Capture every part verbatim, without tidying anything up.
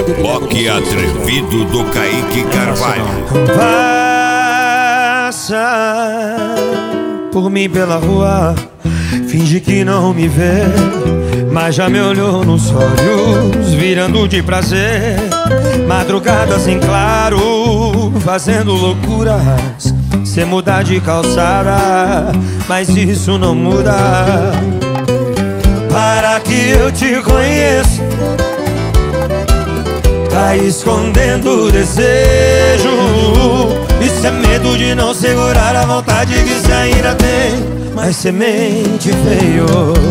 Rock atrevido do Kaique Carvalho. Passa por mim pela rua, finge que não me vê, mas já me olhou nos olhos, virando de prazer. Madrugadas em claro, fazendo loucuras, sem mudar de calçada, mas isso não muda. Para que eu te conheça, tá escondendo o desejo. Isso é medo de não segurar a vontade que cê ainda tem, mas semente veio.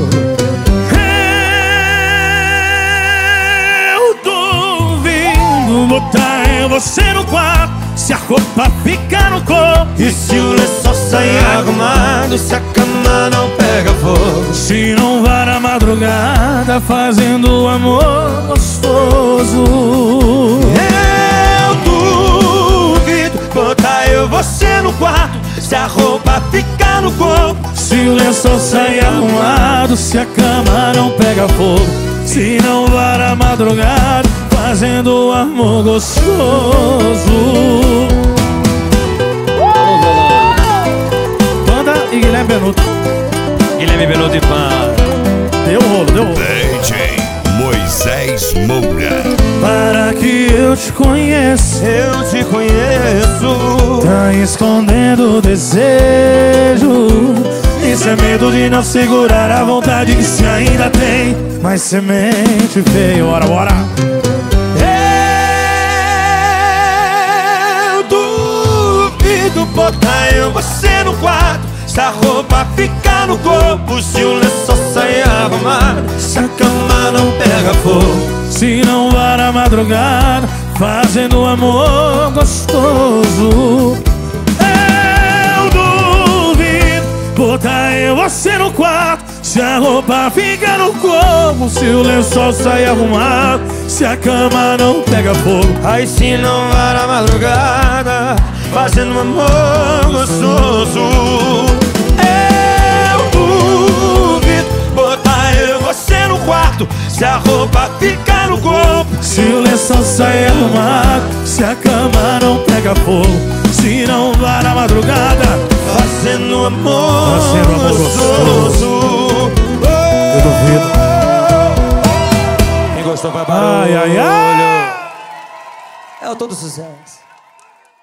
Eu duvido botar você no quarto, se a roupa ficar no corpo, e se o lençol sair arrumado, se a cama não pega fogo, se não vai na madrugada fazendo amor gostoso. Eu duvido botar eu você no quarto, se a roupa ficar no corpo, se o lençol sair arrumado, se a cama não pega fogo, se não vai na madrugada fazendo amor gostoso. Banda e Guilherme Benuto. Guilherme Benuto e Pan. Deu rolo, deu rolo. D J Moisés Moura. Para que eu te conheça, Eu te conheço, tá escondendo o desejo. Isso é medo de não segurar a vontade que se ainda tem, mas semente veio. Bora, bora. Eu duvido botar eu você no quarto, se a roupa ficar no corpo, se o lençol sair arrumado, se a cama não pega fogo, se não vai na madrugada fazendo amor gostoso. Eu duvido botar eu você no quarto, se a roupa fica no corpo, se o lençol sai arrumado, se a cama não pega fogo, aí se não vai na madrugada fazendo amor gostoso. Eu duvido botar eu você no quarto, se a roupa ficar no corpo, se o lençol sai arrumado, se a cama não pega fogo, se não vai na madrugada fazendo amor, fazendo amor gostoso. Eu duvido. Quem gostou vai barulho. Ai, ai, ai. É o todo sucesso.